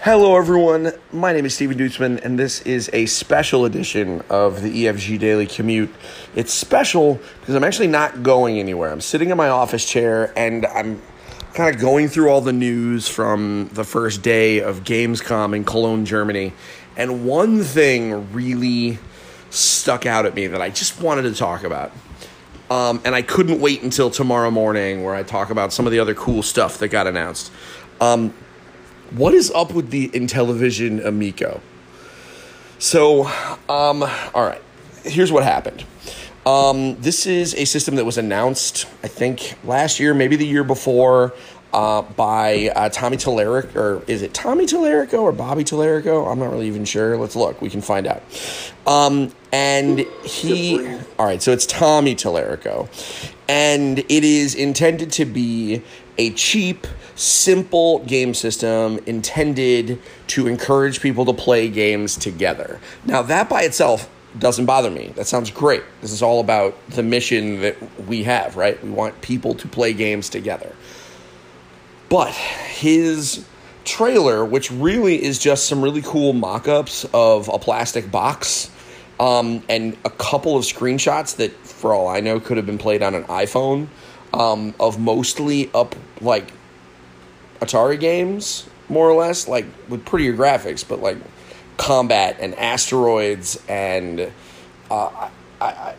Hello, everyone. My name is Steven Dutzman, and this is a special edition of the EFG Daily Commute. It's special because I'm actually not going anywhere. I'm sitting in my office chair, and I'm kind of going through all the news from the first day of Gamescom in Cologne, Germany. And one thing really stuck out at me that I just wanted to talk about. And I couldn't wait until tomorrow morning where I talk about some of the other cool stuff that got announced. What is up with the Intellivision Amico? So, all right, here's what happened. This is a system that was announced, I think, last year, maybe the year before, by Tommy Tallarico, or is it Tommy Tallarico or Bobby Tallarico? I'm not really even sure. Let's look. We can find out. And all right, so it's Tommy Tallarico. And it is intended to be a cheap, simple game system intended to encourage people to play games together. Now, that by itself doesn't bother me. That sounds great. This is all about the mission that we have, right? We want people to play games together. But his trailer, which really is just some really cool mock-ups of a plastic box, and a couple of screenshots that, for all I know, could have been played on an iPhone, of mostly up, like, Atari games, more or less, like, with prettier graphics, but, like, combat and asteroids, and I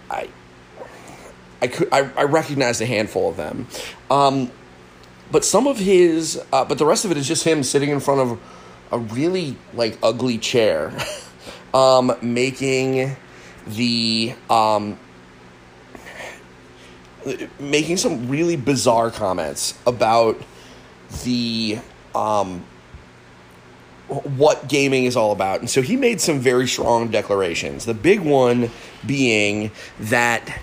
recognized a handful of them. But some of his, but the rest of it is just him sitting in front of a really, like, ugly chair, making some really bizarre comments about the what gaming is all about. And so he made some very strong declarations. The big one being that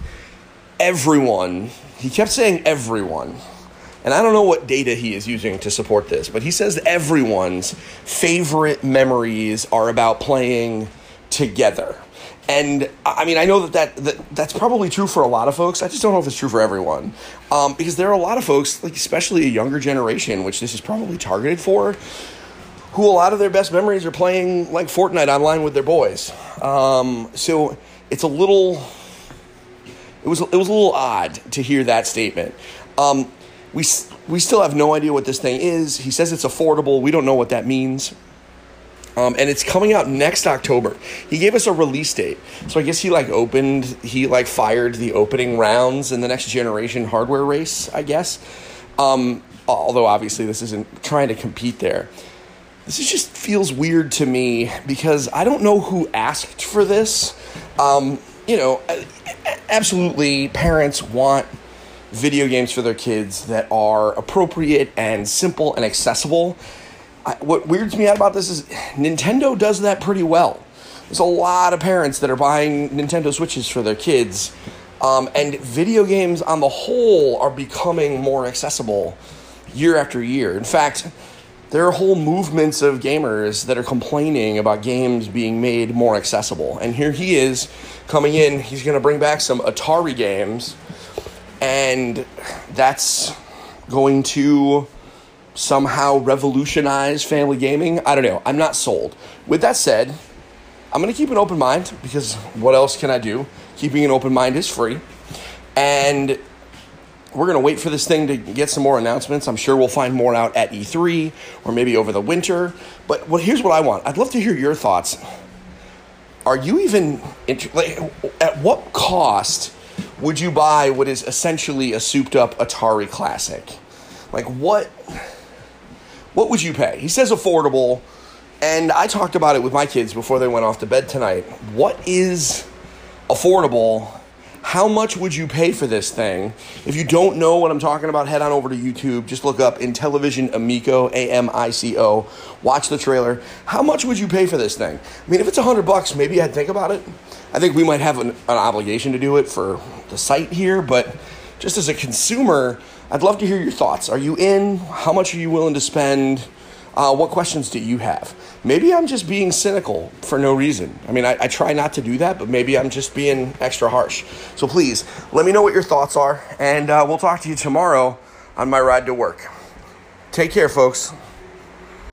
he kept saying everyone, and I don't know what data he is using to support this, but he says everyone's favorite memories are about playing together. And I mean, I know that's probably true for a lot of folks. I just don't know if it's true for everyone. Because there are a lot of folks, like especially a younger generation, which this is probably targeted for, who a lot of their best memories are playing like Fortnite online with their boys. So it's it was a little odd to hear that statement. We still have no idea what this thing is. He says it's affordable. We don't know what that means. And it's coming out next October. He gave us a release date. So I guess he fired the opening rounds in the next generation hardware race, I guess. Although obviously this isn't trying to compete there. This just feels weird to me because I don't know who asked for this. Absolutely parents want video games for their kids that are appropriate and simple and accessible. What weirds me out about this is Nintendo does that pretty well. There's a lot of parents that are buying Nintendo Switches for their kids, and video games on the whole are becoming more accessible year after year. In fact, there are whole movements of gamers that are complaining about games being made more accessible. And here he is coming in. He's going to bring back some Atari games, and that's going to somehow revolutionize family gaming. I don't know. I'm not sold. With that said, I'm going to keep an open mind because what else can I do? Keeping an open mind is free. And we're going to wait for this thing to get some more announcements. I'm sure we'll find more out at E3 or maybe over the winter. But here's what I want. I'd love to hear your thoughts. Are you even at what cost would you buy what is essentially a souped-up Atari classic? Like, what would you pay? He says affordable, and I talked about it with my kids before they went off to bed tonight. What is affordable? How much would you pay for this thing? If you don't know what I'm talking about, head on over to YouTube. Just look up Intellivision Amico, Amico. Watch the trailer. How much would you pay for this thing? I mean, if it's $100, maybe I'd think about it. I think we might have an obligation to do it for the site here, but just as a consumer, I'd love to hear your thoughts. Are you in? How much are you willing to spend? What questions do you have? Maybe I'm just being cynical for no reason. I mean, I try not to do that, but maybe I'm just being extra harsh. So please, let me know what your thoughts are, and we'll talk to you tomorrow on my ride to work. Take care, folks.